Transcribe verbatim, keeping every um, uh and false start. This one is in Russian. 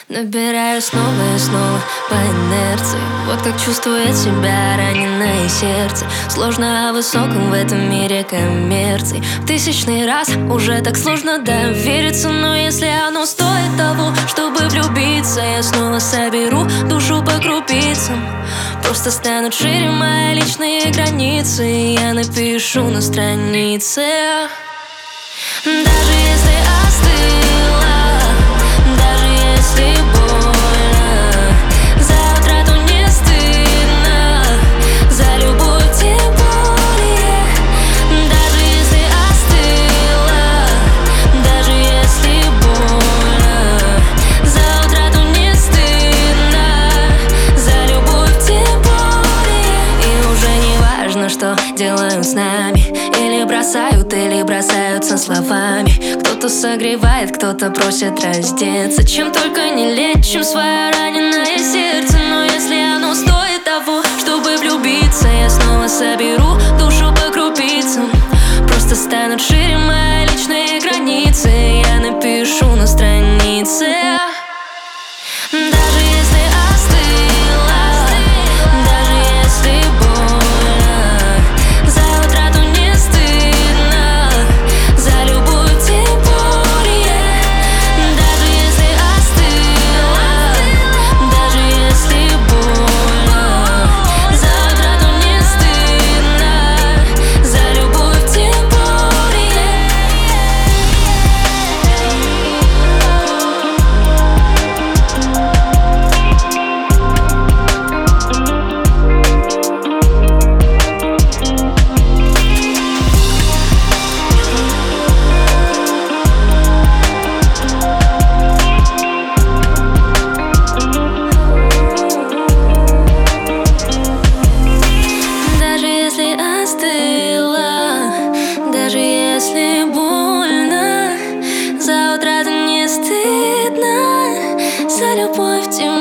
Набираю снова и снова по инерции. Вот как чувствует себя раненое сердце. Сложно о высоком в этом мире коммерции. В тысячный раз уже так сложно довериться. Но если оно стоит того, чтобы влюбиться, я снова соберу душу по крупицам. Просто станут шире мои личные границы, и я напишу на странице. Даже если остыла, даже если больно, за утрату не стыдно, за любовь тем более. Даже если остыла, даже если больно, за утрату не стыдно, за любовь тем более. И уже не важно, что делают с нами, или бросают, или бросаются словами. Кто-то согревает, кто-то просит раздеться. Чем только не лечим свое раненое сердце. Но если оно стоит того, чтобы влюбиться, я снова соберу душу по крупицам. Просто станут шире мои личные границы, я напишу на странице. Даже если остыла, даже если больно, за утрату не стыдно, за любовь тем более. Даже если остыла, даже если больно, за утрату не стыдно, за любовь тем более. Даже если остыла, даже если больно, за утрату не стыдно, за любовь тем